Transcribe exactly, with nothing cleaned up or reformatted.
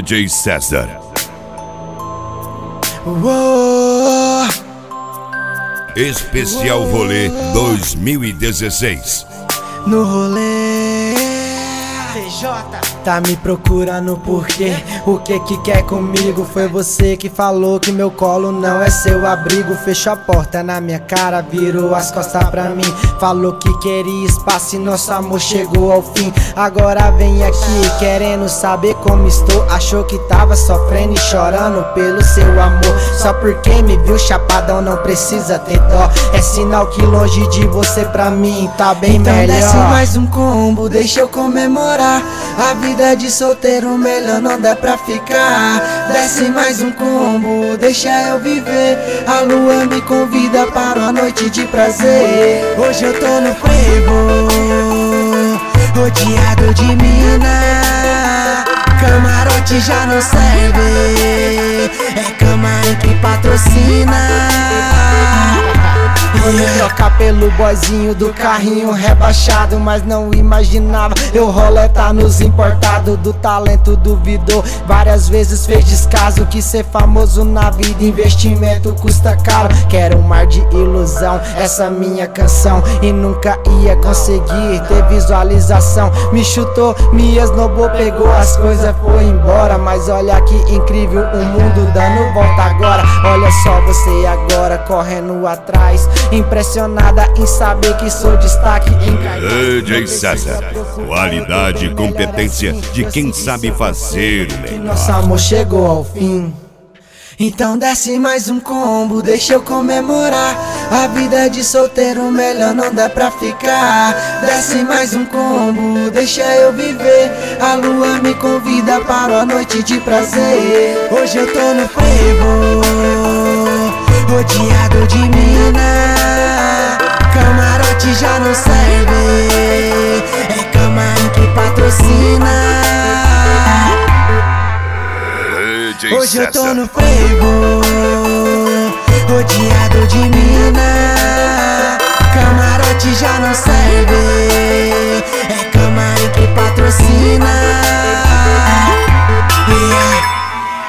D J César. Uou. Especial Rolê dois mil e dezesseis. No rolê P J tá me procurando por quê? O que que quer comigo? Foi você que falou que meu colo não é seu abrigo. Fechou a porta na minha cara, virou as costas pra mim. Falou que queria espaço e nosso amor chegou ao fim. Agora vem aqui querendo saber como estou. Achou que tava sofrendo e chorando pelo seu amor. Só porque me viu chapadão não precisa ter dó. É sinal que longe de você pra mim tá bem então melhor. Desce mais um combo, deixa eu comemorar. A vida de solteiro melhor não dá pra ficar. Desce mais um combo, deixa eu viver. A lua me convida para uma noite de prazer. Hoje eu tô no frevo, rodeado de mina. Camarote já não serve, é Camarim que patrocina. Vou me trocar pelo boyzinho do carrinho rebaixado, mas não imaginava eu roletar nos importados. Do talento duvidou, várias vezes fez descaso. Que ser famoso na vida, investimento custa caro. Quero um mar de ilusão, essa minha canção, e nunca ia conseguir ter visualização. Me chutou, me esnobou, pegou as coisas, foi embora. Mas olha que incrível, o mundo dando volta agora. Olha só você agora, correndo atrás, impressionada em saber que sou destaque em D J César, qualidade e competência de quem sabe fazer o melhor. Nosso amor chegou ao fim. Então desce mais um combo, deixa eu comemorar. A vida de solteiro melhor não dá pra ficar. Desce mais um combo, deixa eu viver. A lua me convida para uma noite de prazer. Hoje eu tô no frevo, rodeado de mina. Camarote já não serve, é Camarim que patrocina. Hoje eu tô no frevo, rodeado de mina. Camarote já não serve,